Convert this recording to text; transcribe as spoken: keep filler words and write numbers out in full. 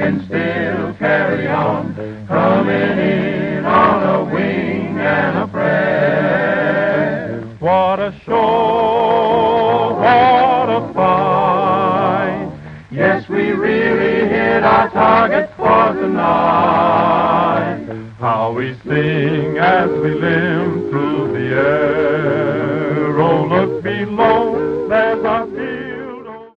can still carry on, coming in on a wing and a prayer. What a show, what a fight. Yes, we really hit our target for tonight. How we sing as we limp through the air. Oh, look below, there's our feet.